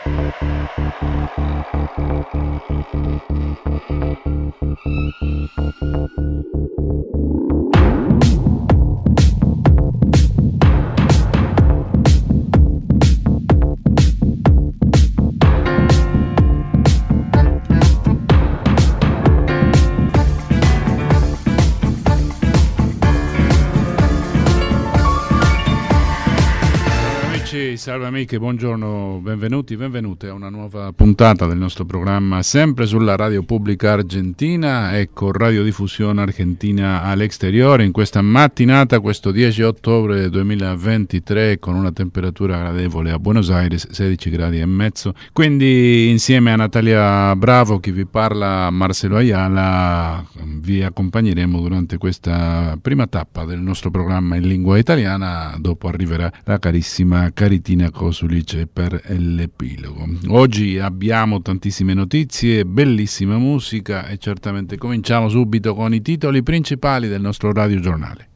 Salve amiche, buongiorno, benvenuti, benvenute a una nuova puntata del nostro programma, sempre sulla Radio Pubblica Argentina e con radiodiffusione argentina all'exteriore in questa mattinata, questo 10 ottobre 2023, con una temperatura gradevole a Buenos Aires, 16 gradi e mezzo. Quindi insieme a Natalia Bravo, chi vi parla, Marcelo Ayala, vi accompagneremo durante questa prima tappa del nostro programma in lingua italiana. Dopo arriverà la carissima Caritina Kosulic per l'epilogo. Oggi abbiamo tantissime notizie, bellissima musica e certamente cominciamo subito con i titoli principali del nostro radiogiornale.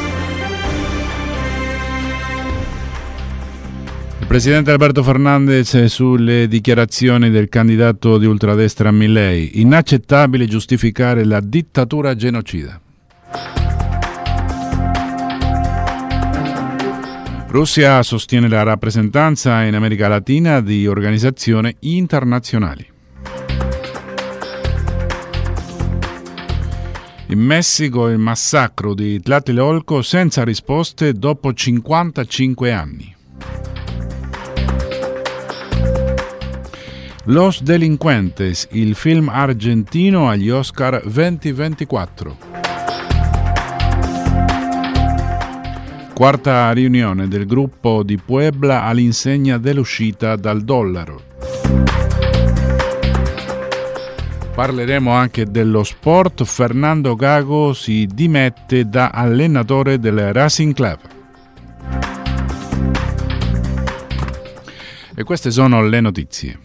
Il presidente Alberto Fernandez sulle dichiarazioni del candidato di ultradestra Milei: inaccettabile giustificare la dittatura genocida. Russia sostiene la rappresentanza in America Latina di organizzazioni internazionali. In Messico il massacro di Tlatelolco senza risposte dopo 55 anni. Los Delincuentes, il film argentino agli Oscar 2024. Quarta riunione del gruppo di Puebla all'insegna dell'uscita dal dollaro. Parleremo anche dello sport. Fernando Gago si dimette da allenatore del Racing Club. E queste sono le notizie.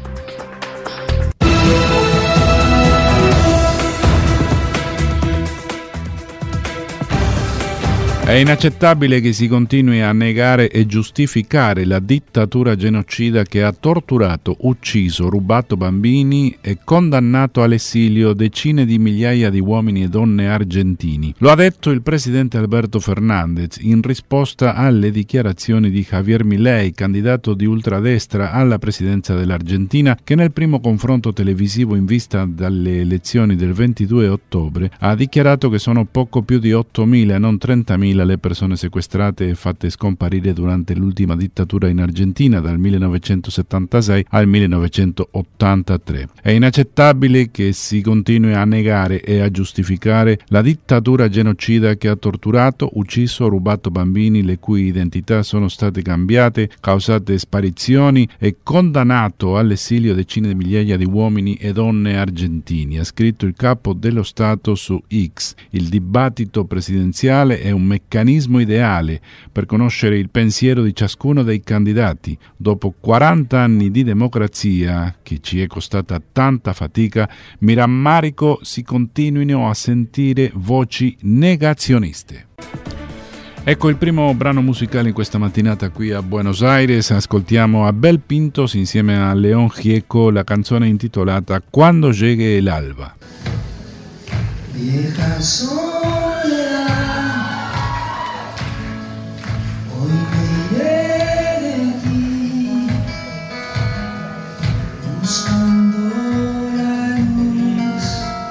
È inaccettabile che si continui a negare e giustificare la dittatura genocida che ha torturato, ucciso, rubato bambini e condannato all'esilio decine di migliaia di uomini e donne argentini. Lo ha detto il presidente Alberto Fernandez in risposta alle dichiarazioni di Javier Milei, candidato di ultradestra alla presidenza dell'Argentina, che nel primo confronto televisivo in vista dalle elezioni del 22 ottobre ha dichiarato che sono poco più di 8.000 e non 30.000 le persone sequestrate e fatte scomparire durante l'ultima dittatura in Argentina dal 1976 al 1983. È inaccettabile che si continui a negare e a giustificare la dittatura genocida che ha torturato, ucciso, rubato bambini le cui identità sono state cambiate, causate sparizioni e condannato all'esilio decine di migliaia di uomini e donne argentini, ha scritto il capo dello Stato su X. Il dibattito presidenziale è un meccanismo ideale per conoscere il pensiero di ciascuno dei candidati. Dopo 40 anni di democrazia, che ci è costata tanta fatica, mi rammarico si continuino a sentire voci negazioniste. Ecco il primo brano musicale in questa mattinata qui a Buenos Aires. Ascoltiamo Abel Pintos insieme a León Gieco la canzone intitolata Quando llegue el alba. Vieja soledad, hoy me iré de aquí, buscando la luz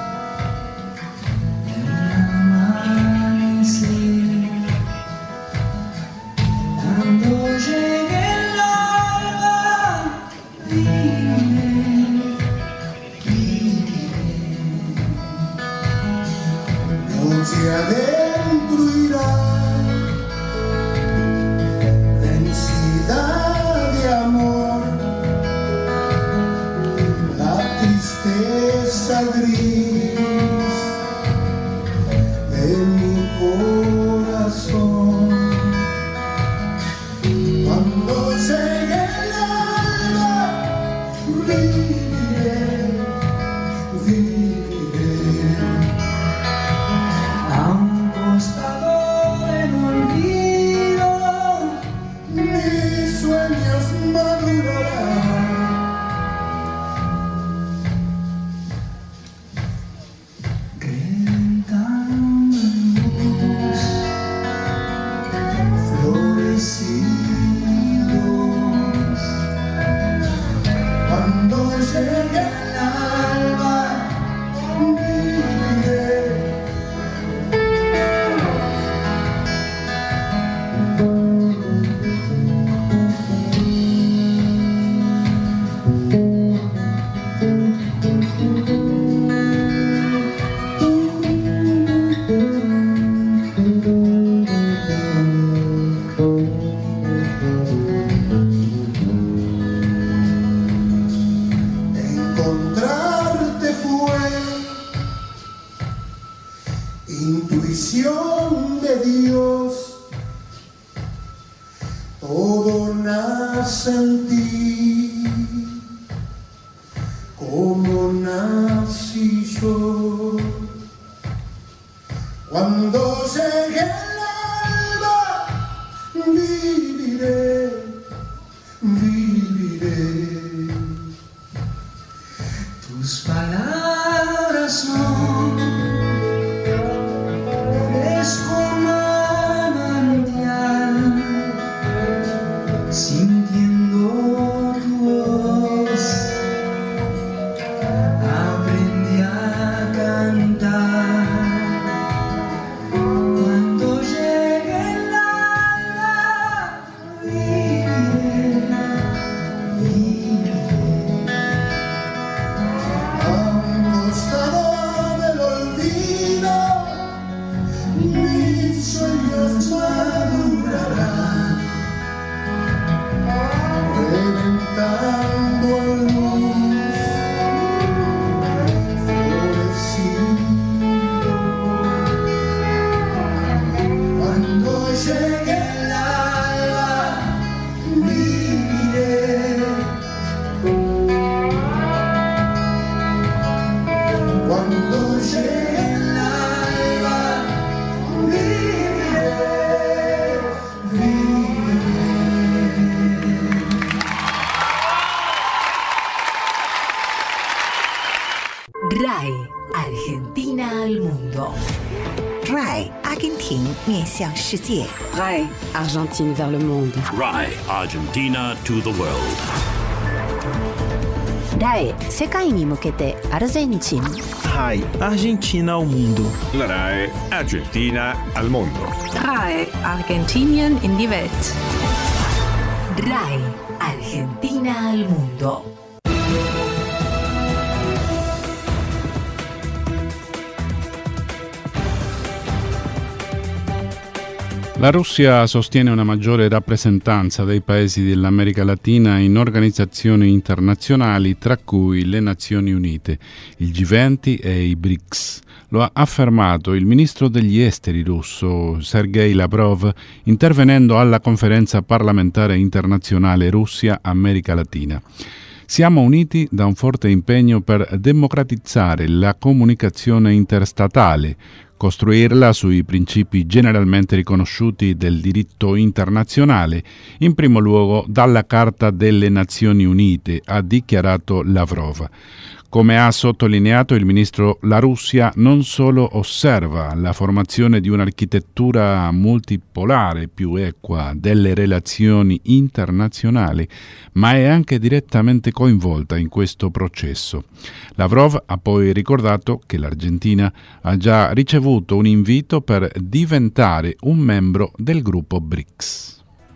de un amanecer. Cuando llegue el alba, viviré, viviré. Los ti, como nací yo. Cuando llegue el alba, viviré, viviré. Tus palabras son fresco manantial, sintiendo tu voz, aprendí a cantar. Cuando llegue el alba, viviré, viviré. A un costado del olvido, mis sueños madurarán, reventando en luz, floreciendo. Cuando llegue el alba, viviré. Cuando llegue el alba, viviré, viviré. RAI Argentina al mundo. RAI 阿根廷面向世界。 RAI Argentine vers le monde. RAI Argentina to the world. RAI 世界に向けてアルゼンチン。 RAI Argentina ao mundo. La RAI Argentina al mondo. RAI Argentinien in die Welt. RAI Argentina al mundo. La Russia sostiene una maggiore rappresentanza dei paesi dell'America Latina in organizzazioni internazionali, tra cui le Nazioni Unite, il G20 e i BRICS. Lo ha affermato il ministro degli esteri russo, Sergei Lavrov, intervenendo alla conferenza parlamentare internazionale Russia-America Latina. Siamo uniti da un forte impegno per democratizzare la comunicazione interstatale, costruirla sui principi generalmente riconosciuti del diritto internazionale, in primo luogo dalla Carta delle Nazioni Unite, ha dichiarato Lavrov. Come ha sottolineato il ministro, la Russia non solo osserva la formazione di un'architettura multipolare più equa delle relazioni internazionali, ma è anche direttamente coinvolta in questo processo. Lavrov ha poi ricordato che l'Argentina ha già ricevuto un invito per diventare un membro del gruppo BRICS.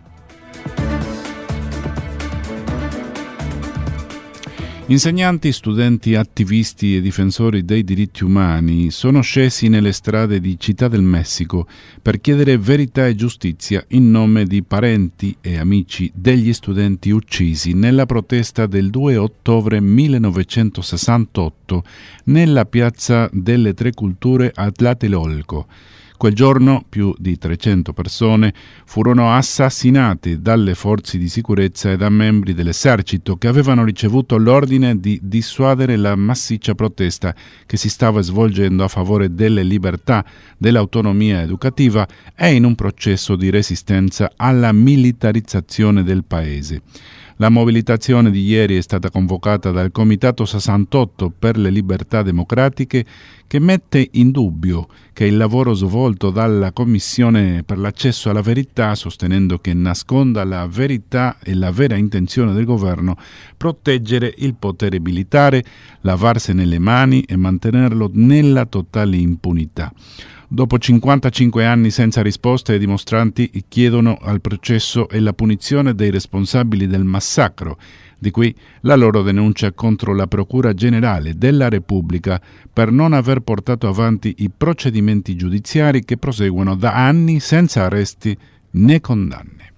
Insegnanti, studenti, attivisti e difensori dei diritti umani sono scesi nelle strade di Città del Messico per chiedere verità e giustizia in nome di parenti e amici degli studenti uccisi nella protesta del 2 ottobre 1968 nella piazza delle Tre Culture a Tlatelolco. Quel giorno più di 300 persone furono assassinate dalle forze di sicurezza e da membri dell'esercito che avevano ricevuto l'ordine di dissuadere la massiccia protesta che si stava svolgendo a favore delle libertà, dell'autonomia educativa e in un processo di resistenza alla militarizzazione del paese. La mobilitazione di ieri è stata convocata dal Comitato 68 per le libertà democratiche, che mette in dubbio che il lavoro svolto dalla Commissione per l'accesso alla verità, sostenendo che nasconda la verità e la vera intenzione del governo, proteggere il potere militare, lavarsene le mani e mantenerlo nella totale impunità. Dopo 55 anni senza risposte, i dimostranti chiedono al processo e la punizione dei responsabili del massacro, di qui la loro denuncia contro la Procura Generale della Repubblica per non aver portato avanti i procedimenti giudiziari che proseguono da anni senza arresti né condanne.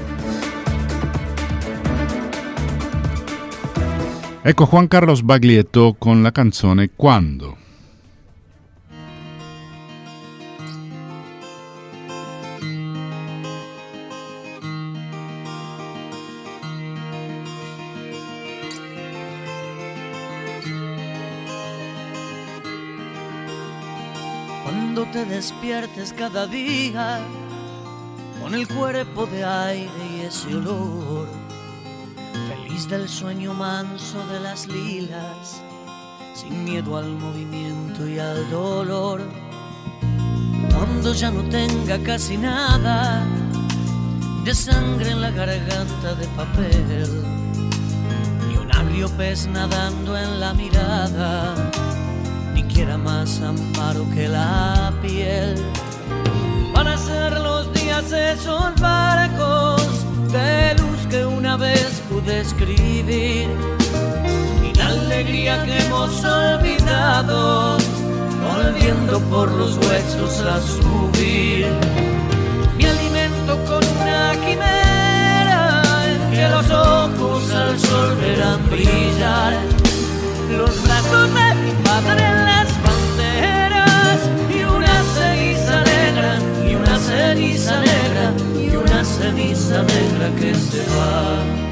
Ecco Juan Carlos Baglietto con la canzone Quando. Cuando te despiertes cada día con el cuerpo de aire y ese olor, feliz del sueño manso de las lilas, sin miedo al movimiento y al dolor. Cuando ya no tenga casi nada de sangre en la garganta de papel, ni un agrio pez nadando en la mirada, ni quiera más amparo que la piel. Van a ser los días esos barcos de luz que una vez pude escribir, y la alegría que hemos olvidado, volviendo por los huesos a subir. Mi alimento con una quimera en que los ojos al sol verán brillar, los brazos de mi padre en las banderas, y una ceniza negra, y una ceniza negra, y una ceniza negra que se va.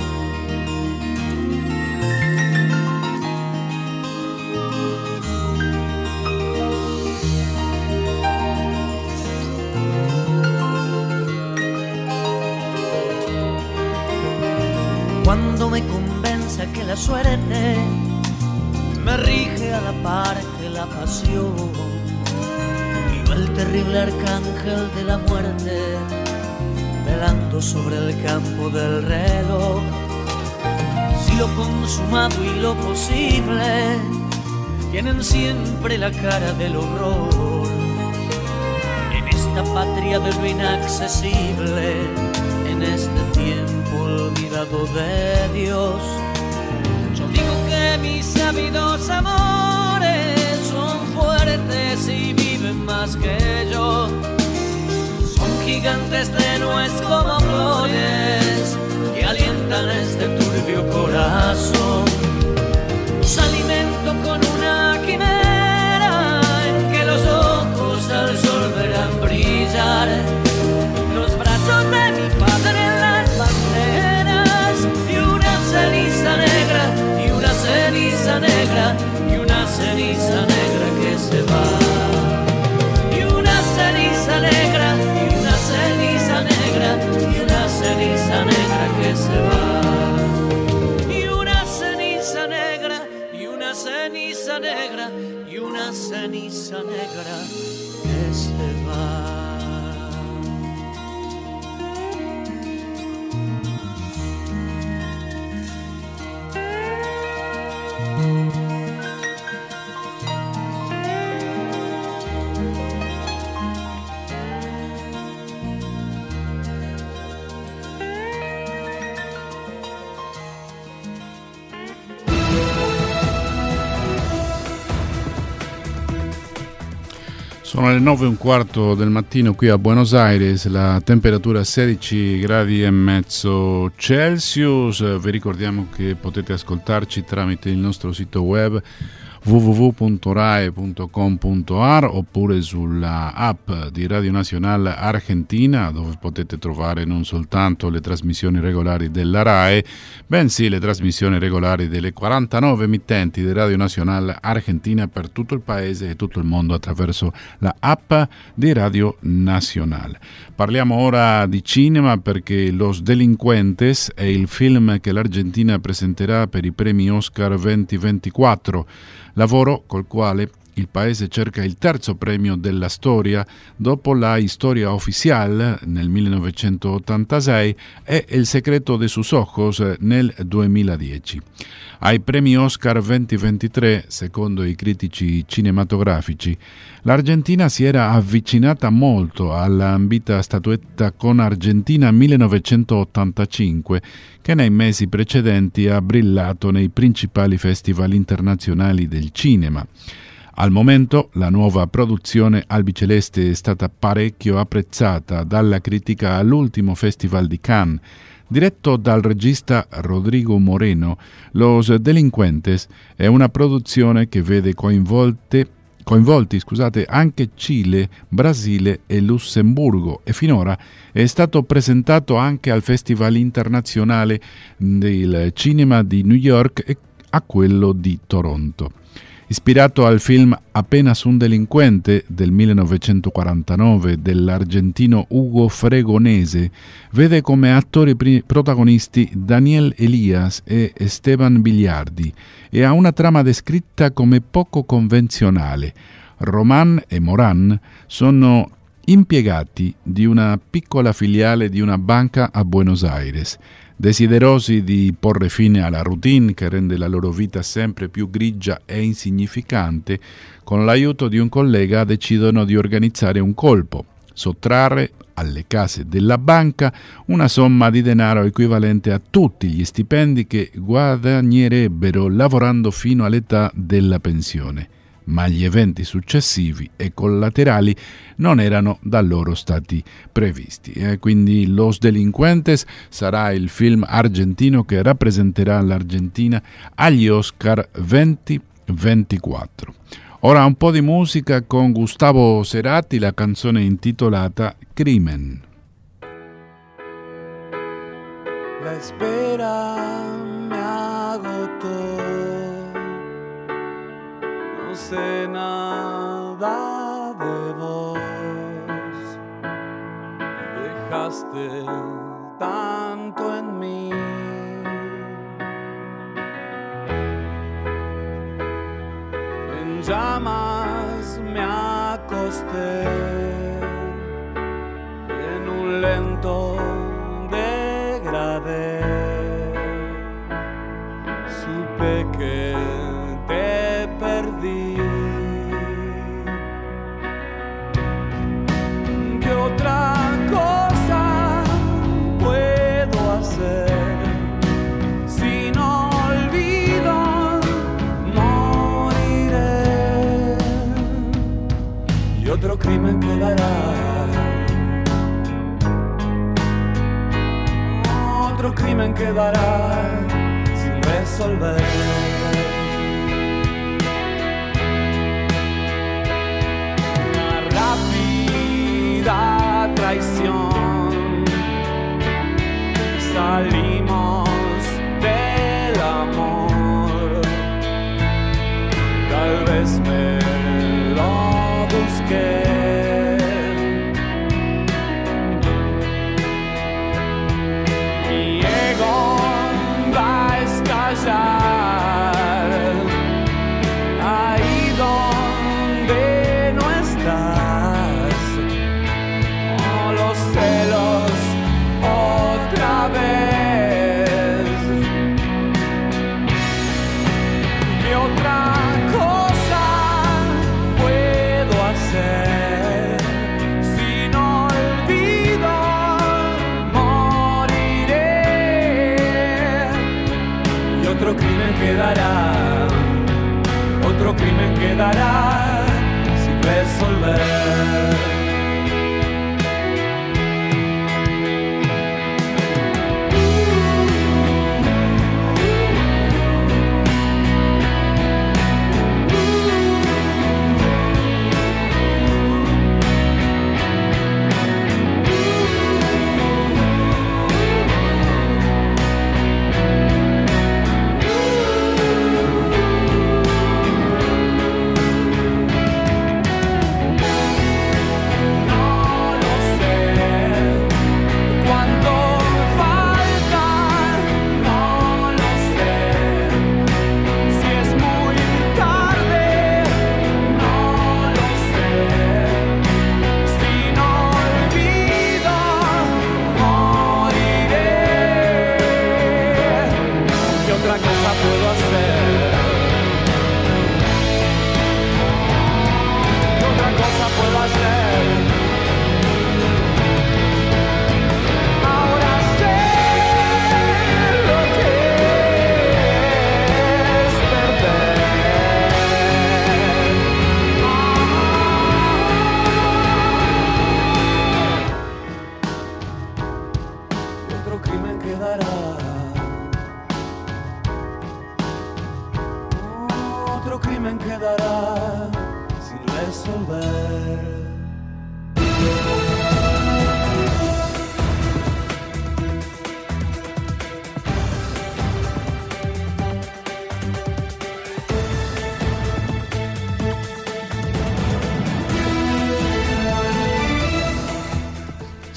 Cuando me convenza que la suerte me rige a la par que la pasión, y el terrible arcángel de la muerte velando sobre el campo del reloj, si lo consumado y lo posible tienen siempre la cara del horror, en esta patria de lo inaccesible, en este tiempo olvidado de Dios, yo digo que mis ávidos amores son fuertes y viven más que yo. Son gigantes de nuez como flores que alientan este turbio corazón. Los alimento con una quimera en que los ojos al sol verán brillar, los brazos de mi padre en las banderas, y una ceniza negra, y una ceniza negra, y una ceniza negra que se va. Y una ceniza negra, y una ceniza negra, y una ceniza negra que se va. Y una ceniza negra, y una ceniza negra, y una ceniza negra que se va. Sono le 9:15 del mattino qui a Buenos Aires, la temperatura 16 gradi e mezzo Celsius. Vi ricordiamo che potete ascoltarci tramite il nostro sito web www.rai.com.ar oppure sulla app di Radio Nacional Argentina, dove potete trovare non soltanto le trasmissioni regolari della RAI, bensì le trasmissioni regolari delle 49 emittenti di Radio Nacional Argentina per tutto il paese e tutto il mondo attraverso la app di Radio Nacional. Parliamo ora di cinema perché Los Delincuentes è il film che l'Argentina presenterà per i premi Oscar 2024, lavoro col quale il paese cerca il terzo premio della storia dopo la Historia Oficial nel 1986 e El Secreto de sus Ojos nel 2010. Ai premi Oscar 2023, secondo i critici cinematografici, l'Argentina si era avvicinata molto alla ambita statuetta con Argentina 1985, che nei mesi precedenti ha brillato nei principali festival internazionali del cinema. Al momento la nuova produzione albiceleste è stata parecchio apprezzata dalla critica all'ultimo Festival di Cannes. Diretto dal regista Rodrigo Moreno, Los Delincuentes è una produzione che vede coinvolti anche Cile, Brasile e Lussemburgo e finora è stato presentato anche al Festival internazionale del cinema di New York e a quello di Toronto. Ispirato al film Apenas un delinquente del 1949 dell'argentino Ugo Fregonese, vede come attori protagonisti Daniel Elias e Esteban Biliardi e ha una trama descritta come poco convenzionale. Román e Morán sono impiegati di una piccola filiale di una banca a Buenos Aires. Desiderosi di porre fine alla routine che rende la loro vita sempre più grigia e insignificante, con l'aiuto di un collega decidono di organizzare un colpo, sottrarre alle casse della banca una somma di denaro equivalente a tutti gli stipendi che guadagnerebbero lavorando fino all'età della pensione. Ma gli eventi successivi e collaterali non erano da loro stati previsti. Quindi Los Delincuentes sarà il film argentino che rappresenterà l'Argentina agli Oscar 2024. Ora un po' di musica con Gustavo Cerati, la canzone intitolata Crimen. La espera me agotó. No sé nada de vos, dejaste tanto en mí. En llamas me acosté, en un lento degradé, supe que te perdí. ¿Qué otra cosa puedo hacer si no olvido? Moriré y otro crimen quedará. Otro crimen quedará sin resolver. Rápida traición, salimos del amor, tal vez me lo busqué. Mi ego va a estallar ahí donde no estás. Los celos otra vez. ¿Qué otra cosa puedo hacer si no olvido? Moriré y otro crimen quedará. Otro crimen quedará sin resolver.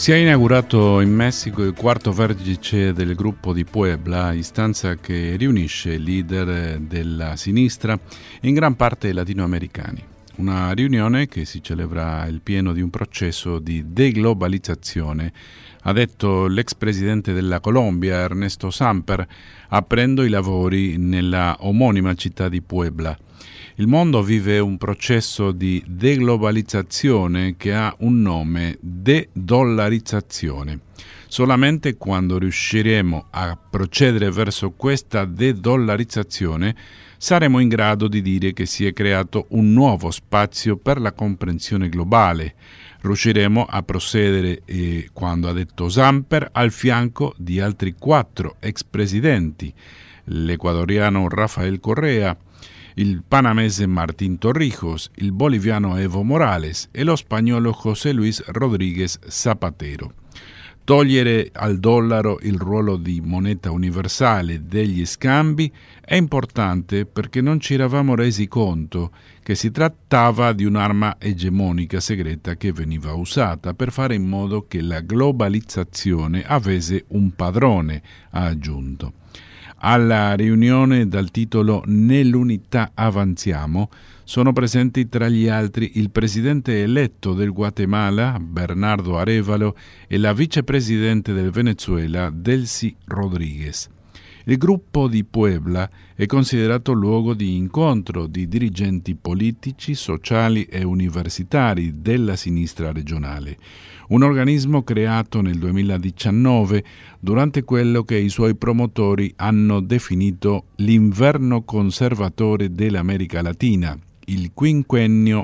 Si è inaugurato in Messico il quarto vertice del gruppo di Puebla, istanza che riunisce leader della sinistra in gran parte latinoamericani. Una riunione che si celebra il pieno di un processo di deglobalizzazione, ha detto l'ex presidente della Colombia Ernesto Samper, aprendo i lavori nella omonima città di Puebla. Il mondo vive un processo di deglobalizzazione che ha un nome: de-dollarizzazione. Solamente quando riusciremo a procedere verso questa de-dollarizzazione saremo in grado di dire che si è creato un nuovo spazio per la comprensione globale. Riusciremo a procedere, quando ha detto Samper, al fianco di altri 4 ex presidenti: l'ecuadoriano Rafael Correa, il panamese Martín Torrijos, il boliviano Evo Morales e lo spagnolo José Luis Rodríguez Zapatero. Togliere al dollaro il ruolo di moneta universale degli scambi è importante perché non ci eravamo resi conto che si trattava di un'arma egemonica segreta che veniva usata per fare in modo che la globalizzazione avesse un padrone, ha aggiunto. Alla riunione dal titolo Nell'unità avanziamo sono presenti tra gli altri il presidente eletto del Guatemala, Bernardo Arévalo, e la vicepresidente del Venezuela, Delcy Rodríguez. Il gruppo di Puebla è considerato luogo di incontro di dirigenti politici, sociali e universitari della sinistra regionale. Un organismo creato nel 2019 durante quello che i suoi promotori hanno definito l'inverno conservatore dell'America Latina, il quinquennio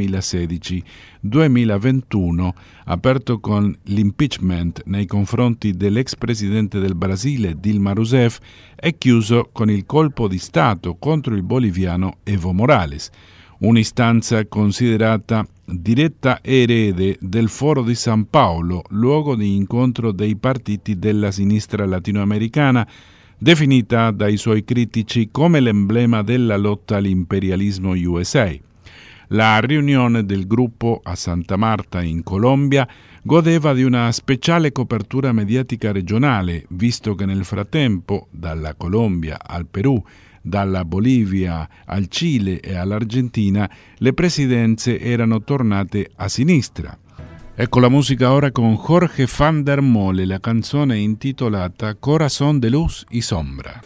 2016-2021, aperto con l'impeachment nei confronti dell'ex presidente del Brasile Dilma Rousseff e chiuso con il colpo di Stato contro il boliviano Evo Morales. Un'istanza considerata diretta erede del Foro di San Paolo, luogo di incontro dei partiti della sinistra latinoamericana, definita dai suoi critici come l'emblema della lotta all'imperialismo USA. La riunione del gruppo a Santa Marta in Colombia godeva di una speciale copertura mediatica regionale, visto che nel frattempo, dalla Colombia al Perù, dalla Bolivia al Cile e all'Argentina, le presidenze erano tornate a sinistra. Ecco la musica ora con Jorge van der Mole, la canzone intitolata Corazón de Luz y Sombra.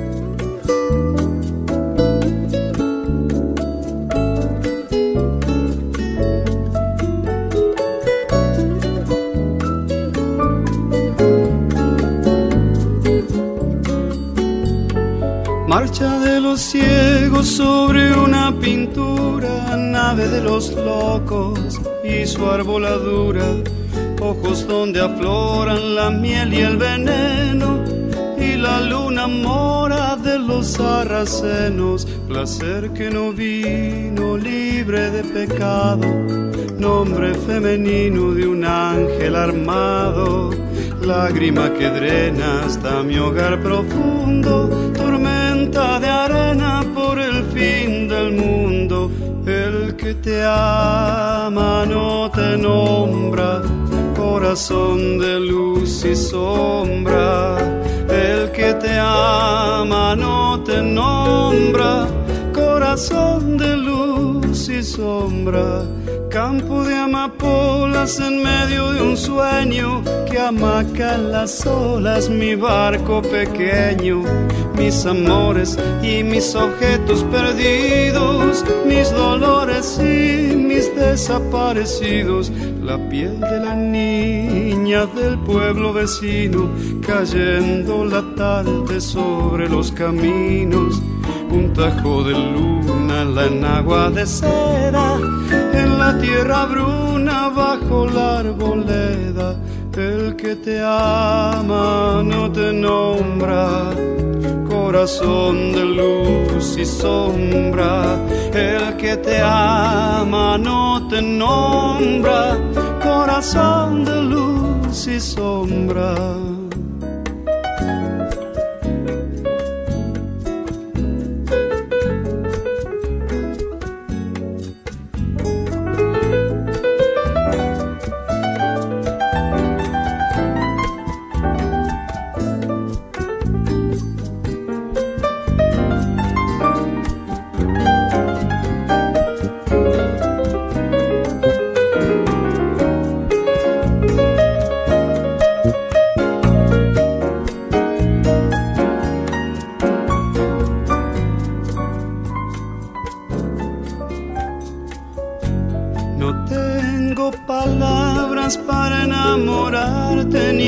Marcha de los ciegos sobre una pintura, nave de los locos y su arboladura, ojos donde afloran la miel y el veneno, y la luna mora de los sarracenos, placer que no vino libre de pecado, nombre femenino de un ángel armado, lágrima que drena hasta mi hogar profundo, tormenta de arena por el fin del mundo. El que te ama no te nombra, corazón de luz y sombra. El que te ama no te nombra, corazón de luz y sombra. Campo de amapolas en medio de un sueño que amaca en las olas mi barco pequeño. Mis amores y mis objetos perdidos, mis dolores y mis desaparecidos, la piel de la niña del pueblo vecino, cayendo la tarde sobre los caminos. Un tajo de luna, la enagua de seda, en la tierra bruna bajo la arboleda. El que te ama no te nombra, corazón de luz y sombra. El que te ama no te nombra, corazón de luz y sombra.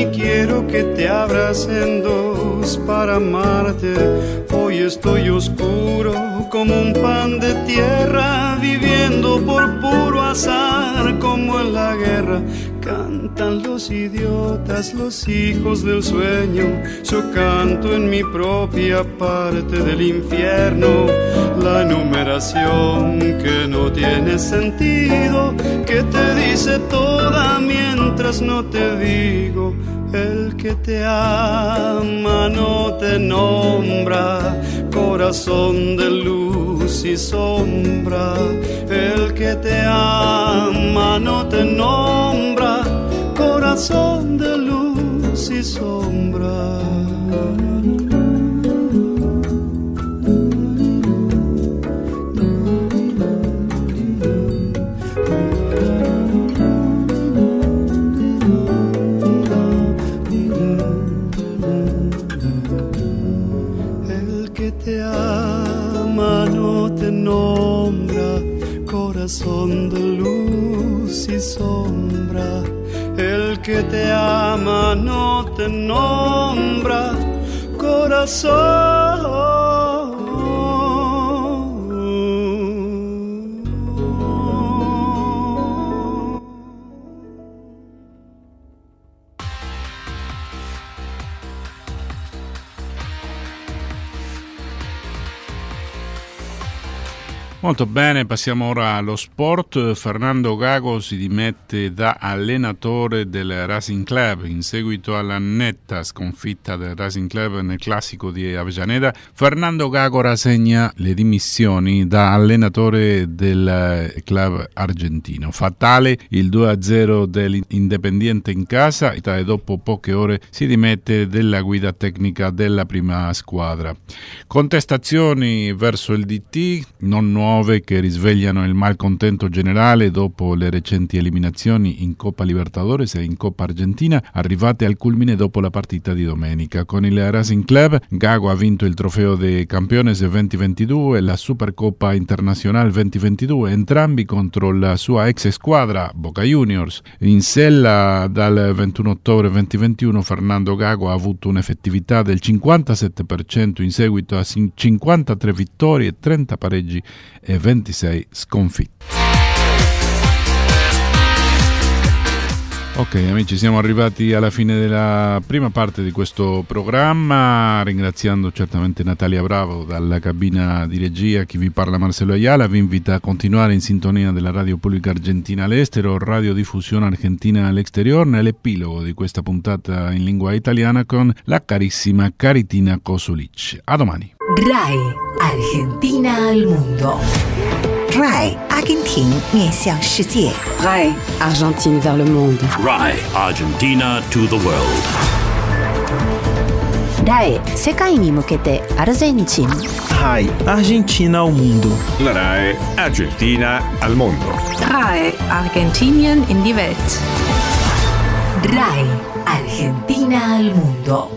y quiero que te abras en dos para amarte. Hoy estoy oscuro como un pan de tierra, viviendo por puro azar como en la guerra. Cantan los idiotas, los hijos del sueño. Yo canto en mi propia parte del infierno. La enumeración que no tiene sentido, que te dice toda mientras no te digo. El que te ama no te nombra, corazón de luz y sombra. El que te ama no te nombra, corazón de luz y sombra. Te ama no te nombra, corazón de luz y sombra. El que te ama no te nombra, corazón. Molto bene, passiamo ora allo sport. Fernando Gago si dimette da allenatore del Racing Club in seguito alla netta sconfitta del Racing Club nel classico di Avellaneda. Fernando Gago rassegna le dimissioni da allenatore del club argentino. Fatale il 2-0 dell'Independiente in casa e dopo poche ore si dimette della guida tecnica della prima squadra. Contestazioni verso il DT, non nuove, che risvegliano il malcontento generale dopo le recenti eliminazioni in Coppa Libertadores e in Coppa Argentina, arrivate al culmine dopo la partita di domenica. Con il Racing Club, Gago ha vinto il Trofeo de Campeones 2022 e la Supercoppa Internazionale 2022, entrambi contro la sua ex squadra Boca Juniors. In sella dal 21 ottobre 2021 Fernando Gago ha avuto un'effettività del 57% in seguito a 53 vittorie, 30 pareggi e 26 sconfitte. Ok amici, siamo arrivati alla fine della prima parte di questo programma, ringraziando certamente Natalia Bravo dalla cabina di regia. Chi vi parla Marcelo Ayala vi invita a continuare in sintonia della Radio Pubblica Argentina all'estero, radiodiffusione argentina all'exterior, nell'epilogo di questa puntata in lingua italiana con la carissima Caritina Kosulic. A domani. RAI Argentina al mondo. RAI Argentina 面向世界 RAI Argentine vers le monde. RAI Argentina to the world. RAI 世界に向けてアルゼンチン。 RAI Argentina al mondo. La RAI Argentina al mondo. RAI Argentinien in die Welt. RAI Argentina al mondo.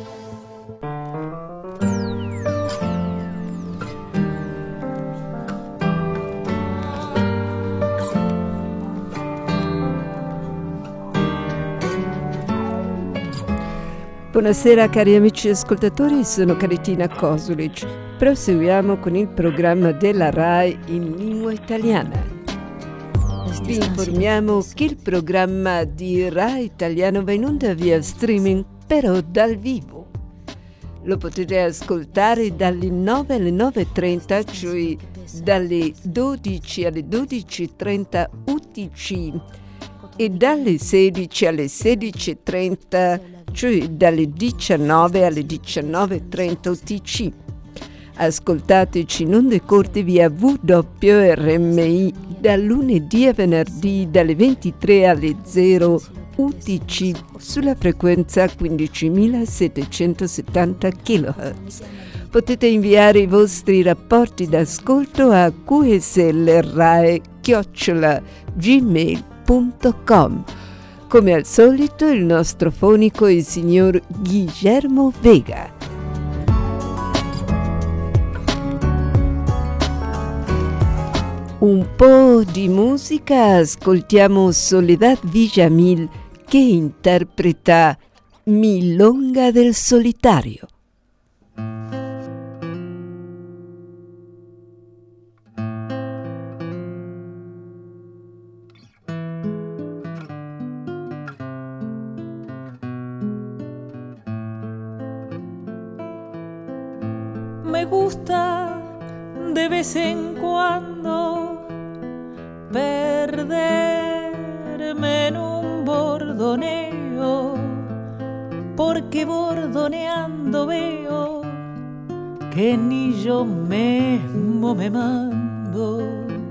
Buonasera cari amici ascoltatori, sono Caritina Kosulic. Proseguiamo con il programma della RAI in lingua italiana. Vi informiamo che il programma di RAI Italiano va in onda via streaming, però dal vivo. Lo potete ascoltare dalle 9 alle 9.30, cioè dalle 12 alle 12.30 UTC e dalle 16 alle 16.30, cioè dalle 19 alle 19.30 UTC. Ascoltateci in onde corte via WRMI dal lunedì a venerdì dalle 23 alle 0 UTC sulla frequenza 15.770 kHz. Potete inviare i vostri rapporti d'ascolto a qslrae@gmail.com. Come al solito il nostro fonico è il signor Guillermo Vega. Un po' di musica, ascoltiamo Soledad Villamil che interpreta Milonga del Solitario. Me gusta de vez en cuando perderme en un bordoneo, porque bordoneando veo que ni yo mismo me mando.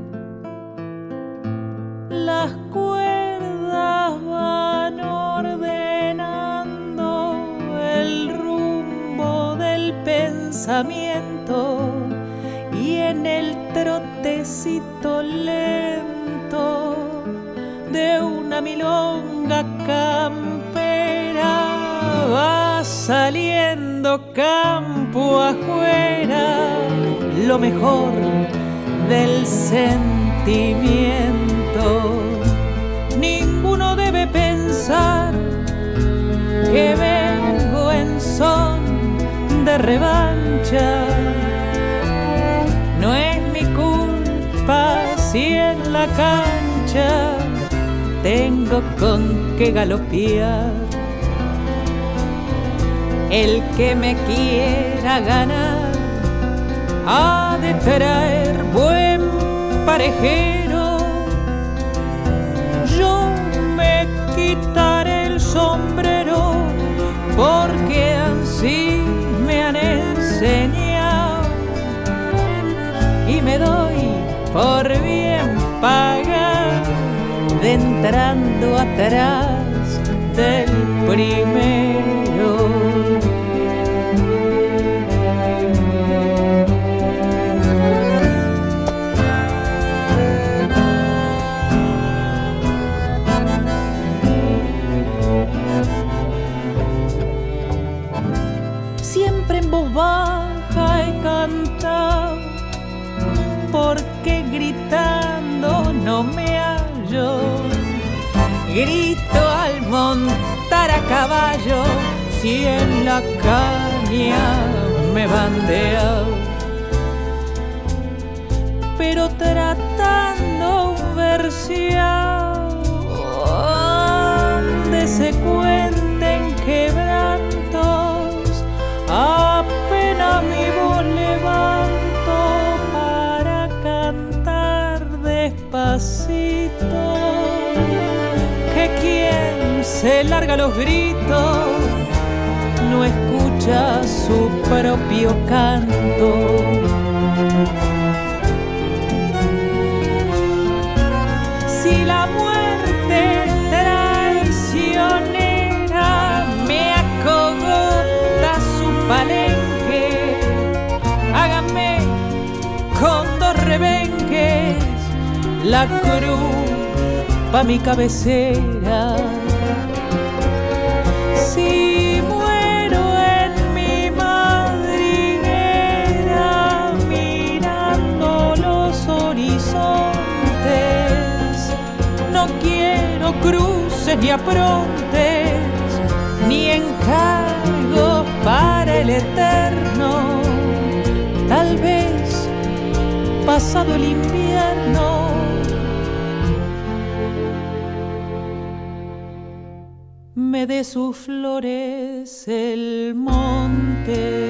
Las cuerdas van ordenando el rumbo del pensamiento y en el trotecito lento de una milonga campera va saliendo campo afuera lo mejor del sentimiento. Ninguno debe pensar que vengo en son de revancha. No es mi culpa si en la cancha tengo con qué galopear. El que me quiera ganar ha de traer buen parejero. Yo me quitaré el sombrero porque así me han enseñado y me doy por bien pagar de entrando atrás del primero. Siempre en voz baja he cantado, porque gritando no me hallo. Grito al montar a caballo, si en la caña me bandeo. Pero tratando un versión donde se cuenten quebrantos, apenas mi voz levanto para cantar despacito. Que quien se larga los gritos no escucha su propio canto. Si la muerte traicionera me acogota su palenque, hágame con 2 rebenques la cruz pa' mi cabecera. Si muero en mi madriguera mirando los horizontes, no quiero cruces ni aprontes ni encargos para el eterno. Tal vez pasado el invierno me dé sus flores el monte.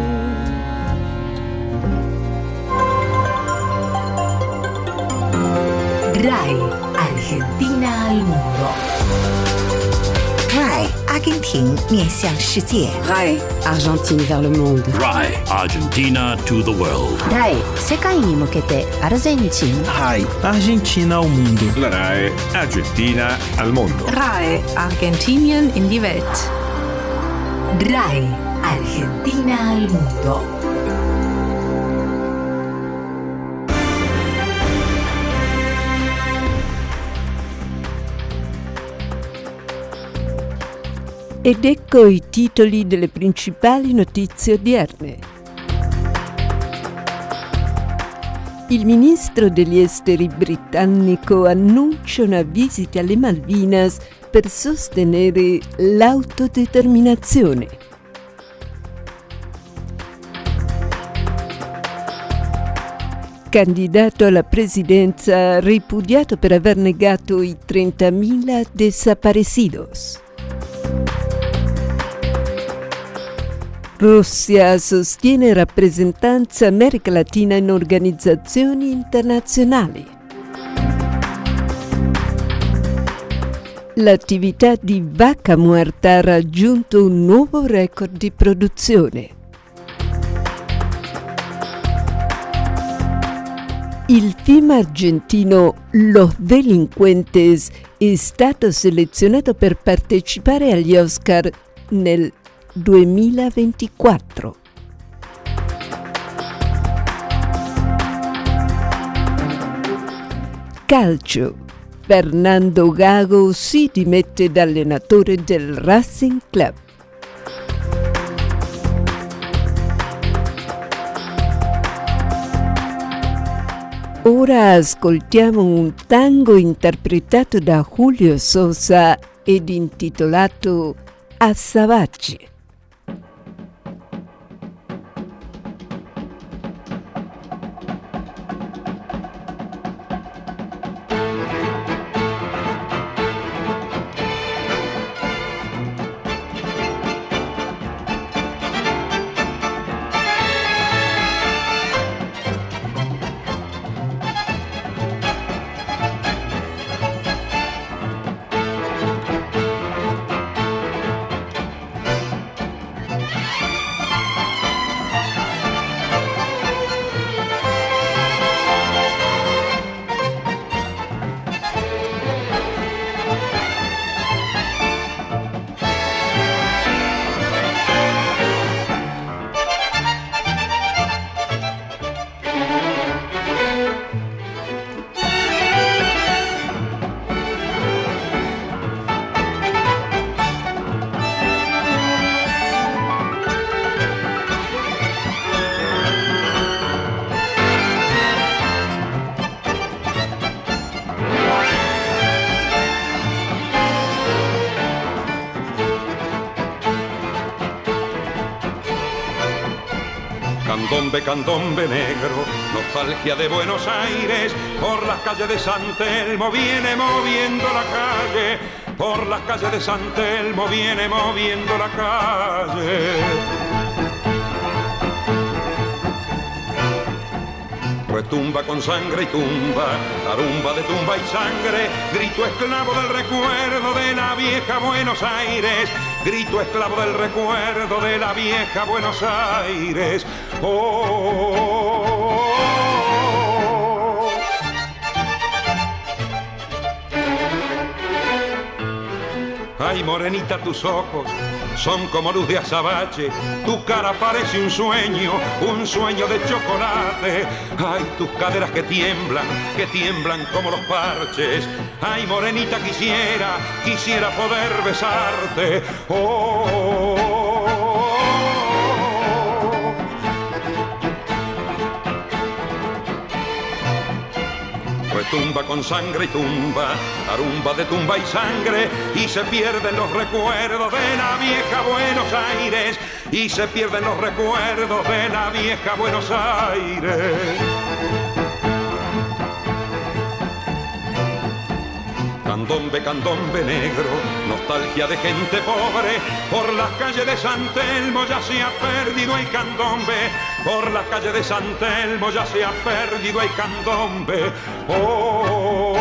RAI, Argentina al mundo. RAI, 阿根廷面向世界。 RAI, Argentine vers le monde. RAI, Argentina to the world. RAI, 世界に向けてアルゼンチン。 RAI, Argentina al mundo. La RAI, Argentina al mundo. RAI, Argentinien in die Welt. RAI, Argentina al mundo. Ed ecco i titoli delle principali notizie odierne. Il ministro degli esteri britannico annuncia una visita alle Malvinas per sostenere l'autodeterminazione. Candidato alla presidenza ripudiato per aver negato i 30.000 desaparecidos. Russia sostiene rappresentanza America Latina in organizzazioni internazionali. L'attività di Vaca Muerta ha raggiunto un nuovo record di produzione. Il film argentino Los Delincuentes è stato selezionato per partecipare agli Oscar nel 2024. Calcio. Fernando Gago si dimette da allenatore del Racing Club. Ora ascoltiamo un tango interpretato da Julio Sosa ed intitolato Azabache. Candombe, candombe negro, nostalgia de Buenos Aires, por las calles de San Telmo viene moviendo la calle, por las calles de San Telmo viene moviendo la calle. Retumba con sangre y tumba, tarumba de tumba y sangre, grito esclavo del recuerdo de la vieja Buenos Aires, grito esclavo del recuerdo de la vieja Buenos Aires. Oh, oh, oh, oh. Ay, morenita, tus ojos son como luz de azabache, tu cara parece un sueño de chocolate. Ay, tus caderas que tiemblan como los parches. Ay, morenita, quisiera poder besarte. Oh, oh, oh. Retumba con sangre y tumba, tarumba de tumba y sangre, y se pierden los recuerdos de la vieja Buenos Aires, y se pierden los recuerdos de la vieja Buenos Aires. Candombe, candombe negro, nostalgia de gente pobre, por las calles de San Telmo ya se ha perdido el candombe, por las calles de San Telmo ya se ha perdido el candombe. Oh, oh,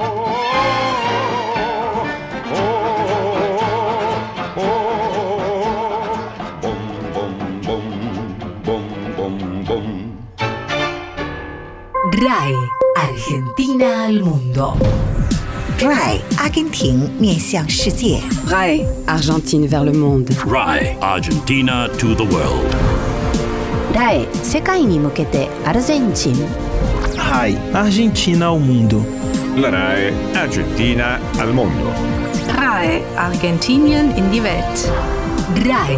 oh, oh, oh, bom, bom, bom, bom, bom, bom. RAI, Argentina al mundo. RAI, Argentina 面向世界。 RAI, Argentine vers le monde. RAI, Argentina to the world. RAI, 世界に向けてアルゼンチン。 RAI, Argentina al mundo. La RAI, Argentina al mondo. RAI, Argentinien in die Welt. RAI,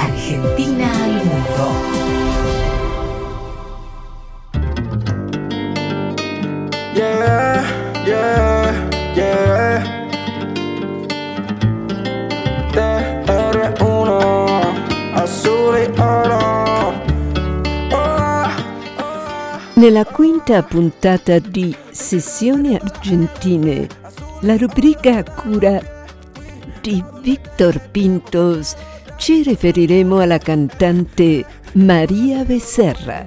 Argentina al mundo. Yeah, yeah, yeah. TR1 Azzurri Oro. Nella quinta puntata di Sessioni Argentine, la rubrica a cura di Víctor Pintos, ci riferiremo alla cantante María Becerra.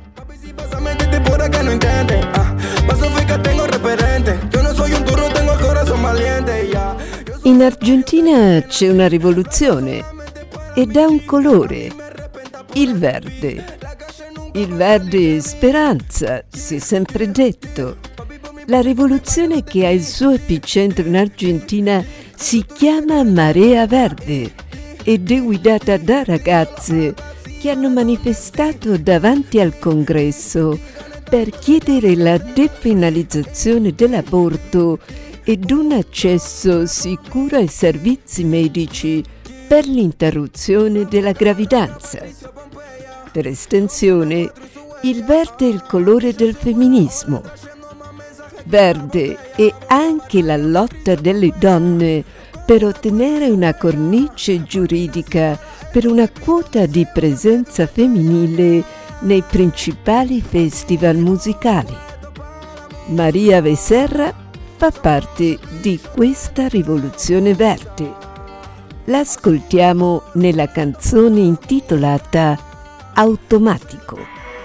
In Argentina c'è una rivoluzione ed ha un colore, il verde. Il verde è speranza, si è sempre detto. La rivoluzione che ha il suo epicentro in Argentina si chiama Marea Verde ed è guidata da ragazze che hanno manifestato davanti al Congresso per chiedere la depenalizzazione dell'aborto ed un accesso sicuro ai servizi medici per l'interruzione della gravidanza. Per estensione, il verde è il colore del femminismo. Verde è anche la lotta delle donne per ottenere una cornice giuridica per una quota di presenza femminile nei principali festival musicali. María Becerra fa parte di questa rivoluzione verde. L'ascoltiamo nella canzone intitolata Automático.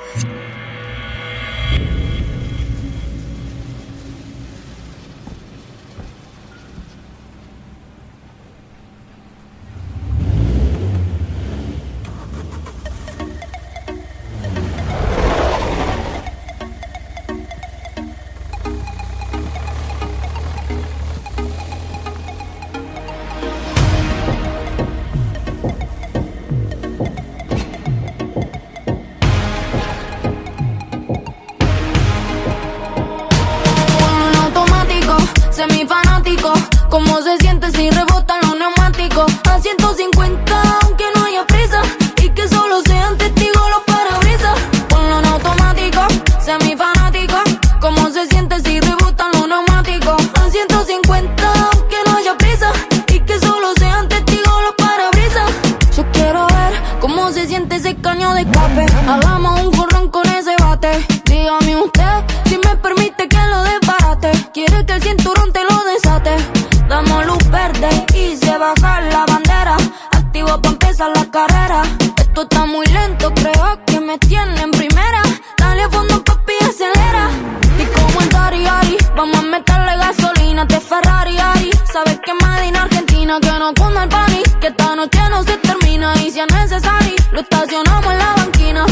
Semifanático, cómo se siente si rebotan los neumáticos a 150, aunque no haya prisa y que solo sean testigos los parabrisas. Ponlo en automático, semifanático, cómo se siente si rebotan los neumáticos a 150, aunque no haya prisa y que solo sean testigos los parabrisas. Yo quiero ver cómo se siente ese caño de escape. Hagamos un jorrón con ese bate. Dígame usted si me permite que lo desbarate. Quiere que el cinturón te lo desate. Damos luz verde y se baja la bandera. Activo pa' empezar la carrera. Esto está muy lento, creo que me tiene en primera. Dale a fondo papi, acelera. Y como en Dari Ari, vamos a meterle gasolina. Te Ferrari Ari, sabes que Made in Argentina. Que no cunda el pánico, que esta noche no se termina. Y si es necesario, lo estacionamos en la banquina.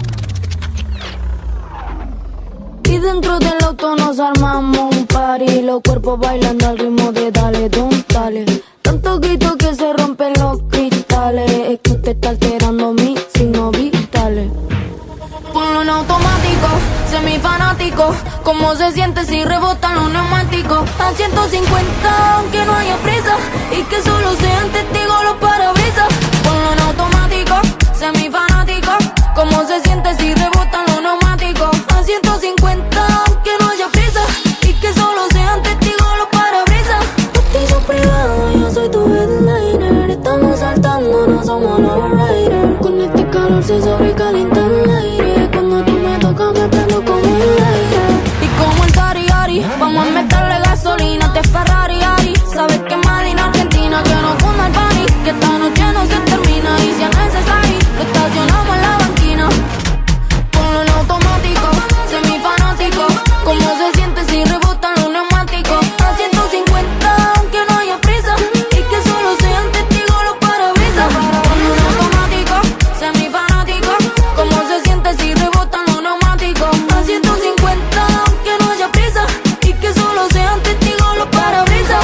Y dentro del auto nos armamos un party. Los cuerpos bailando al ritmo de dale, don, dale. Tanto grito que se rompen los cristales. Es que usted está alterando mis signos vitales. Ponlo en automático, semifanático. Cómo se siente si rebotan los neumáticos a 150, aunque no haya prisa y que solo sean testigos los parabrisas. Ponlo en automático, semifanático. Cómo se siente si rebotan los neumáticos a 150, aunque no haya prisa y que solo sean testigos los parabrisas. Castillo privado, yo soy tu headliner. Estamos saltando, no somos los riders. Con este calor se sobrecalienta el aire. Cuando tú me tocas me prendo como el aire. Y como en Dari Ari, vamos a meterle gasolina. Te Ferrari Ari, sabes que Made in Argentina. Que no cunda el pánico, que esta noche no se termina. Y si es necesario, lo estacionamos en la banquina. Ponlo en automático, semifanático. Cómo se siente si rebotan los neumáticos a 150, aunque no haya prisa y que solo sean testigos los parabrisas. Ponlo en automático, semifanático. Cómo se siente si rebotan los neumáticos a 150, aunque no haya prisa y que solo sean testigos los parabrisas.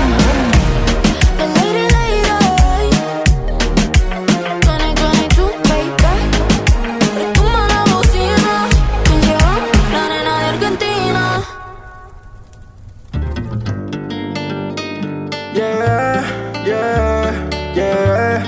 Yeah, yeah, yeah.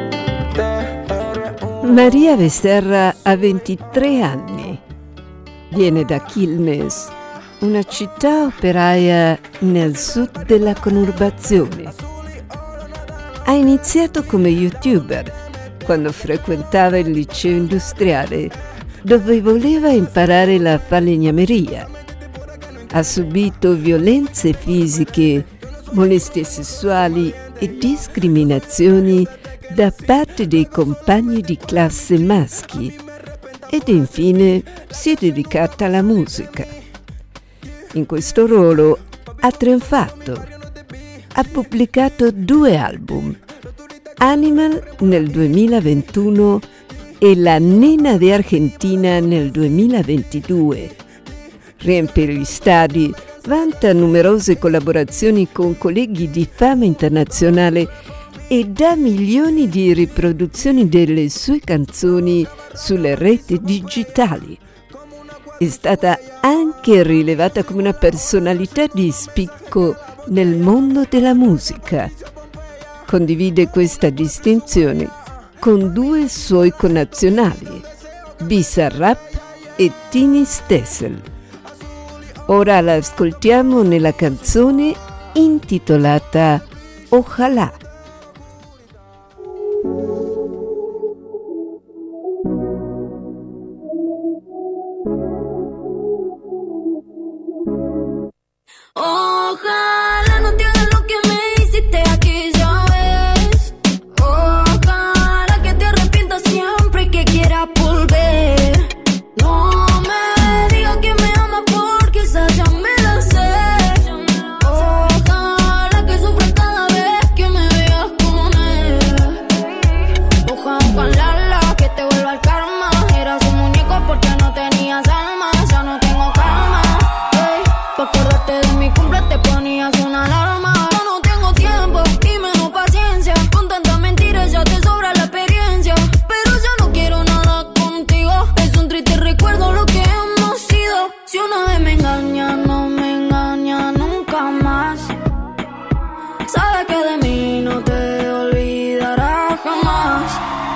María Becerra ha 23 anni. Viene da Quilmes, una città operaia nel sud della conurbazione. Ha iniziato come youtuber quando frequentava il liceo industriale, dove voleva imparare la falegnameria. Ha subito violenze fisiche, molestie sessuali e discriminazioni da parte dei compagni di classe maschi ed infine si è dedicata alla musica. In questo ruolo ha trionfato. Ha pubblicato 2 album, Animal nel 2021 e La Nena de Argentina nel 2022. Riempie gli stadi, vanta numerose collaborazioni con colleghi di fama internazionale e dà milioni di riproduzioni delle sue canzoni sulle reti digitali. È stata anche rilevata come una personalità di spicco nel mondo della musica. Condivide questa distinzione con 2 suoi connazionali, Bizarrap e Tini Stessel. Ora la ascoltiamo nella canzone intitolata Ojalá. Ojalá no te hagas lo que me hiciste aquella vez. Ojalá que te arrepientas siempre y que quieras volver. No me digas que me amas porque esa ya me la sé. Ojalá que sufras cada vez que me veas con él. Ojalá que te vuelva el karma. Eras un muñeco porque no tenías alma. Ya no tengo calma. Pa' acordarte de mi cumple te ponías una alarma. Yo no tengo tiempo y menos paciencia. Con tantas mentiras ya te sobra la experiencia. Pero ya no quiero nada contigo. Es un triste recuerdo lo que hemos sido. Si una vez me engaña, no me engaña nunca más. Sabes que de mí no te olvidarás jamás.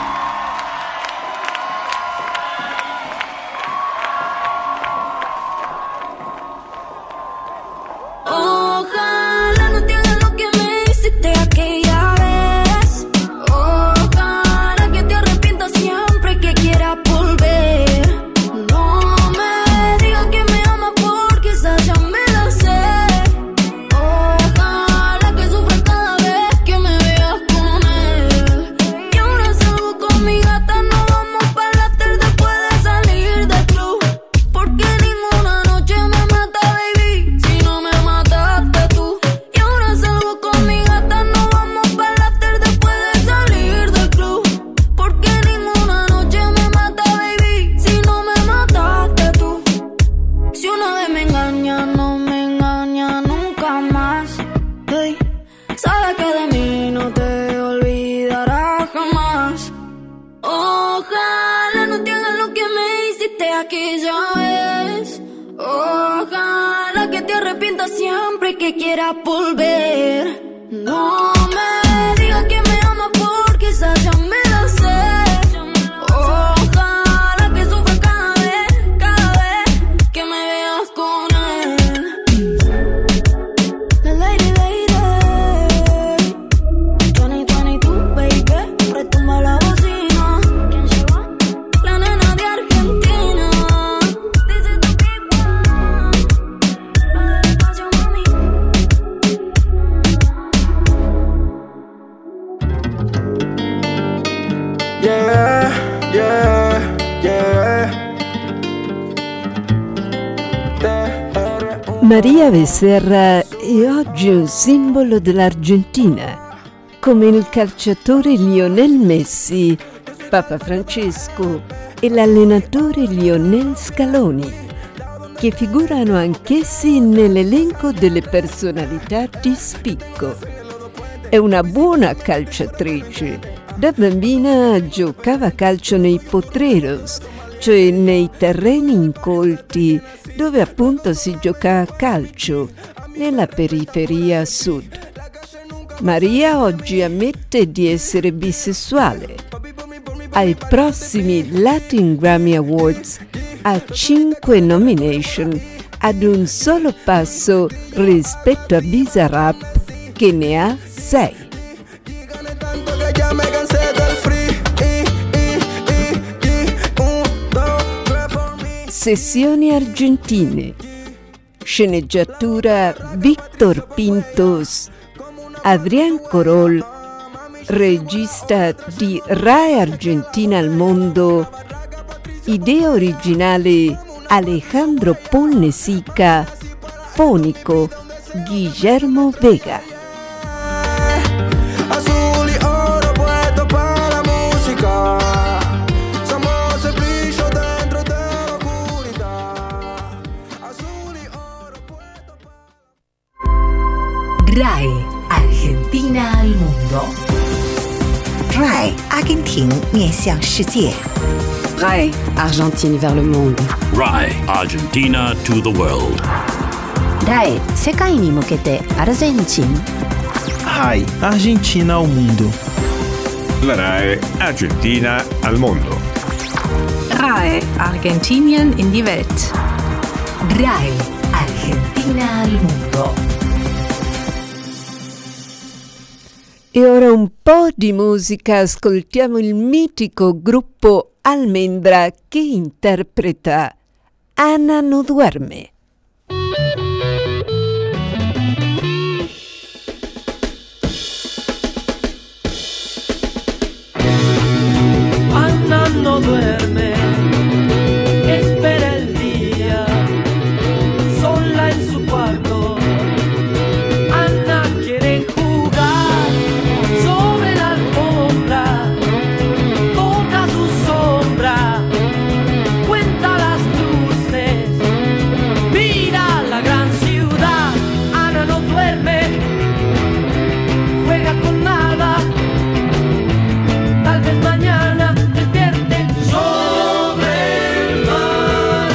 Ojalá no te hagas lo que me hiciste aquella vez. Ojalá que te arrepientas siempre y que quieras volver. No me digas que me amas porque esa ya me la sé. Ojalá que sufras cada vez que me veas con él. Y ahora salgo con mi gata, nos vamos para el after después de salir del club. Porque ninguna noche me mata, baby, si no me mataste tú. Y ahora salgo con mi gata, nos vamos para el after después de salir del club. Porque ninguna noche me mata, baby, si no me mataste tú. Si una vez me engaña, no me engaña nunca más. Hey, sabes que de mí no te olvidarás jamás. Ojalá no te hagas lo que me hiciste aquella vez. Ojalá que te arrepientas siempre y que quieras volver. No me digas que me amas porque esa ya me la sé. Ojalá que sufras cada vez que me veas con él. La lady, 2022, baby, retumba la bocina. ¿Quién llegó? La nena de Argentina. Dice tu pipa, para el espacio, mami. Yeah, yeah, yeah. Maria Becerra è oggi un simbolo dell'Argentina, come il calciatore Lionel Messi, Papa Francesco e l'allenatore Lionel Scaloni, che figurano anch'essi nell'elenco delle personalità di spicco. È una buona calciatrice. Da bambina giocava a calcio nei potreros, cioè nei terreni incolti dove appunto si gioca a calcio, nella periferia sud. Maria oggi ammette di essere bisessuale. Ai prossimi Latin Grammy Awards ha 5 nomination ad un solo passo rispetto a Bizarrap che ne ha 6. Sessioni argentine. Sceneggiatura Víctor Pintos. Adrián Corol, regista di Rai Argentina al Mondo. Idea originale Alejandro Polnesica. Fonico Guillermo Vega. Azul y oro puesto para la música. Somos el brillo dentro de la oscuridad. Azul y oro puesto para... RAI Argentina al Mundo. RAI 阿根廷面向世界。 RAI Argentine vers le monde. RAI Argentina to the world. RAI 世界に向けてアルゼンチン。 RAI Argentina al mundo. La RAI Argentina al mondo. RAI Argentinien in die Welt. RAI Argentina al Mundo. E ora un po' di musica, ascoltiamo il mitico gruppo Almendra che interpreta Ana no duerme. Ana no duerme, espera el día, sola en su cuarto. Ana quiere jugar sobre la alfombra, toca su sombra, cuenta las luces, mira la gran ciudad. Ana no duerme, juega con nada, tal vez mañana despierte sobre el mar,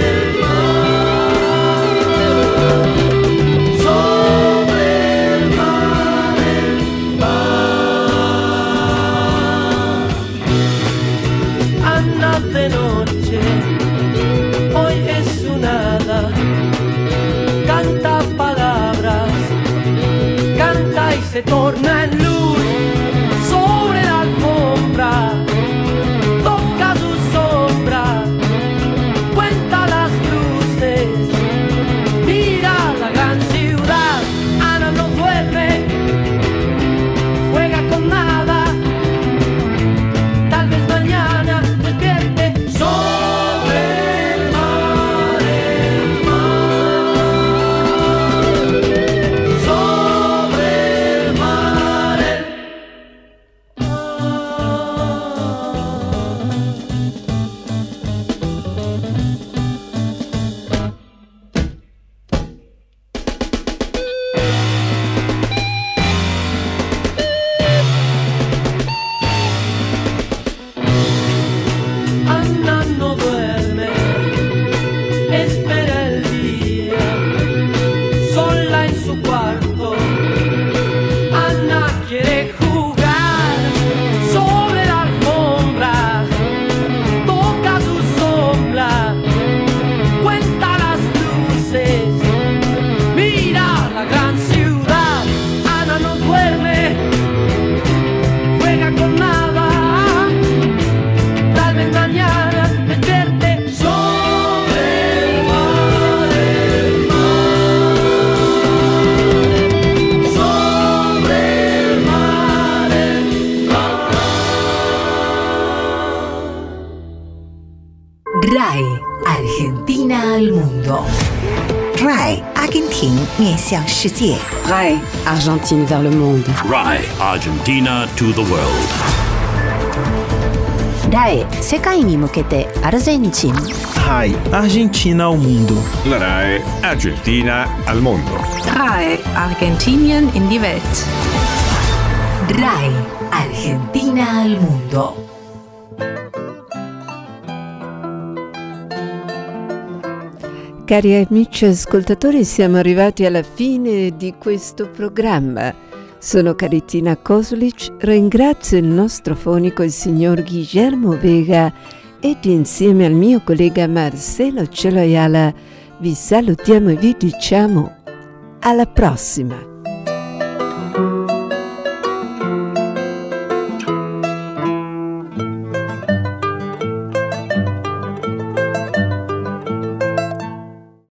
sobre el mar, el mar. Ana de noche, hoy es un hada, canta palabras, canta y se torna en luz sobre la alfombra, toca su sombra, cuenta las luces, mira la gran ciudad. Ana no duerme, juega con nada, tal vez mañana despierte sobre el mar, sobre el mar, Ana no duerme, espera el día, sola en su cuarto. Ana quiere jugar sobre la alfombra, toca su sombra, cuenta las luces, mira la gran ciudad. Ana no duerme, juega con nada, tal vez mañana despierte sobre el mar, sobre el mar, RAI Argentina al Mundo. RAI 阿根廷面向世界。 RAI Argentine vers le monde. RAI Argentina to the world. RAI 世界に向けてアルゼンチン。 RAI Argentina al mundo. La RAI Argentina al mondo. RAI Argentinien in die Welt. RAI Argentina al Mundo. Cari amici ascoltatori, siamo arrivati alla fine di questo programma. Sono Caritina Kosulic, ringrazio il nostro fonico, il signor Guillermo Vega, ed insieme al mio collega Marcelo Celoiala vi salutiamo e vi diciamo alla prossima!